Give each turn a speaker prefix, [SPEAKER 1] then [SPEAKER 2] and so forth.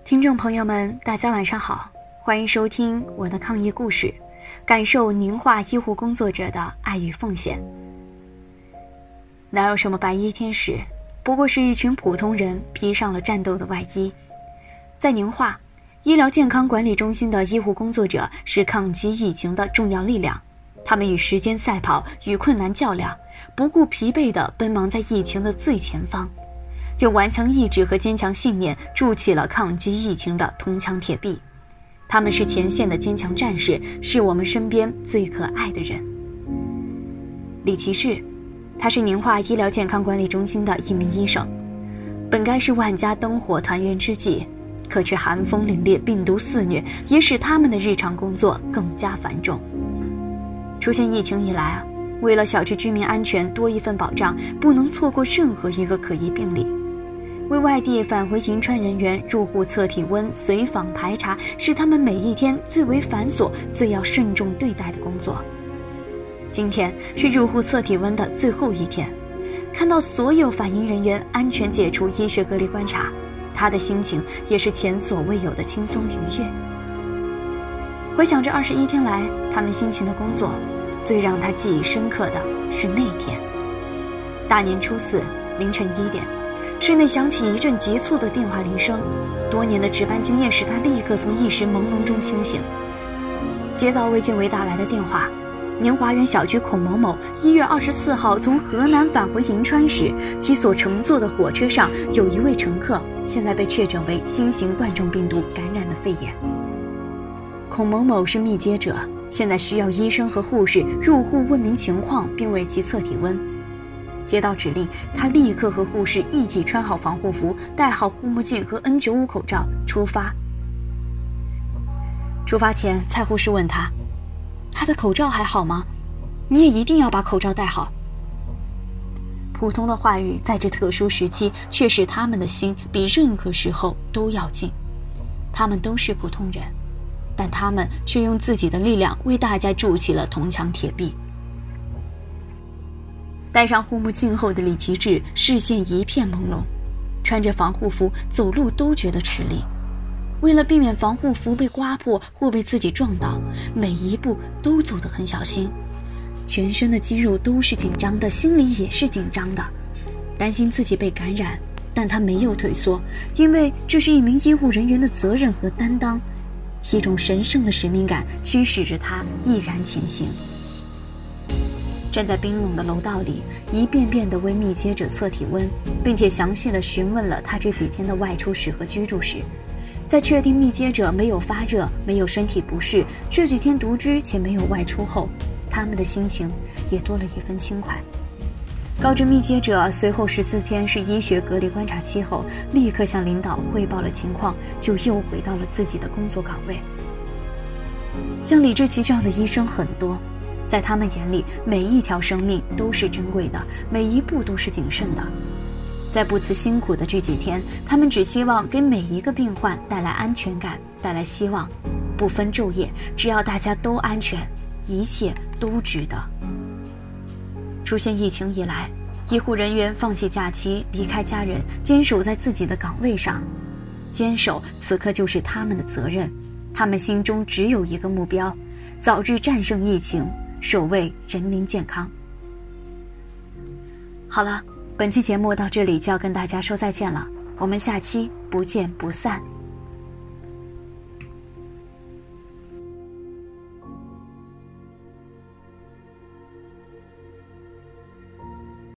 [SPEAKER 1] 听众朋友们，大家晚上好，欢迎收听我的抗疫故事，感受宁化医护工作者的爱与奉献。哪有什么白衣天使，不过是一群普通人披上了战斗的外衣。在宁化，医疗健康管理中心的医护工作者是抗击疫情的重要力量，他们与时间赛跑，与困难较量，不顾疲惫地奔忙在疫情的最前方，用顽强意志和坚强信念筑起了抗击疫情的铜墙铁壁。他们是前线的坚强战士，是我们身边最可爱的人。李奇志，他是宁化医疗健康管理中心的一名医生，本该是万家灯火团圆之际，可却寒风凛冽，病毒肆虐，也使他们的日常工作更加繁重。出现疫情以来为了小区居民安全多一份保障，不能错过任何一个可疑病例。为外地返回银川人员入户测体温、随访排查，是他们每一天最为繁琐、最要慎重对待的工作。今天是入户测体温的最后一天，看到所有返营人员安全解除医学隔离观察，他的心情也是前所未有的轻松愉悦。回想这21天来他们辛勤的工作，最让他记忆深刻的是那天大年初4凌晨1点，室内响起一阵急促的电话铃声，多年的值班经验使他立刻从一时朦胧中清醒。接到卫健委打来的电话，宁华园小区孔某某1月24号从河南返回银川时，其所乘坐的火车上有一位乘客现在被确诊为新型冠状病毒感染的肺炎。孔某某是密接者，现在需要医生和护士入户问明情况，并为其测体温。接到指令，他立刻和护士一起穿好防护服，戴好护目镜和 N95 口罩出发。出发前，蔡护士问他的口罩还好吗？你也一定要把口罩戴好。普通的话语在这特殊时期却使他们的心比任何时候都要近。他们都是普通人，但他们却用自己的力量为大家筑起了铜墙铁壁。戴上护目镜后的李奇志视线一片朦胧，穿着防护服走路都觉得吃力。为了避免防护服被刮破或被自己撞倒，每一步都走得很小心，全身的肌肉都是紧张的，心里也是紧张的，担心自己被感染，但他没有退缩，因为这是一名医护人员的责任和担当，一种神圣的使命感驱使着他毅然前行。站在冰冷的楼道里，一遍遍地为密接者测体温，并且详细地询问了他这几天的外出史和居住史。在确定密接者没有发热，没有身体不适，这几天独居且没有外出后，他们的心情也多了一分轻快。告知密接者随后14天是医学隔离观察期后，立刻向领导汇报了情况，就又回到了自己的工作岗位。像李志奇这样的医生很多，在他们眼里，每一条生命都是珍贵的，每一步都是谨慎的。在不辞辛苦的这几天，他们只希望给每一个病患带来安全感，带来希望，不分昼夜，只要大家都安全，一切都值得。出现疫情以来，医护人员放弃假期，离开家人，坚守在自己的岗位上，坚守此刻就是他们的责任。他们心中只有一个目标，早日战胜疫情，守卫人民健康。好了，本期节目到这里就要跟大家说再见了，我们下期不见不散。